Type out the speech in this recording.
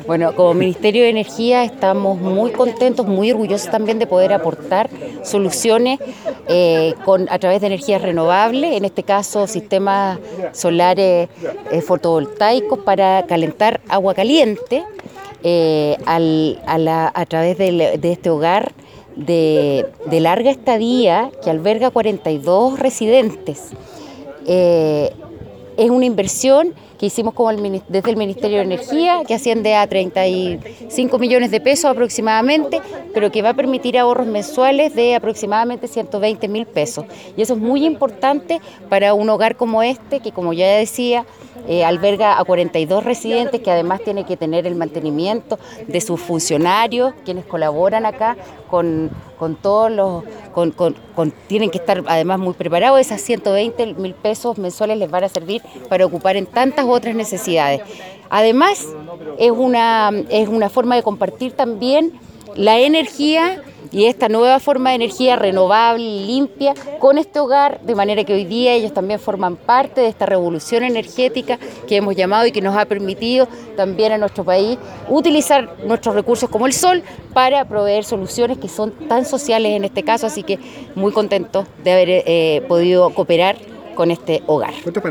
Bueno, como Ministerio de Energía estamos muy contentos, muy orgullosos también de poder aportar soluciones a través de energías renovables, en este caso sistemas solares fotovoltaicos para calentar agua caliente a través de este hogar de larga estadía que alberga 42 residentes. Es una inversión que hicimos desde el Ministerio de Energía, que asciende a 35 millones de pesos aproximadamente, pero que va a permitir ahorros mensuales de aproximadamente 120.000 pesos. Y eso es muy importante para un hogar como este, que como ya decía, alberga a 42 residentes, que además tiene que tener el mantenimiento de sus funcionarios, quienes colaboran acá con todos los... tienen que estar además muy preparados. Esas 120.000 pesos mensuales les van a servir para ocupar en tantas otras necesidades. Además, es una forma de compartir también la energía y esta nueva forma de energía renovable y limpia con este hogar, de manera que hoy día ellos también forman parte de esta revolución energética que hemos llamado y que nos ha permitido también a nuestro país utilizar nuestros recursos como el sol para proveer soluciones que son tan sociales en este caso, así que muy contentos de haber podido cooperar con este hogar.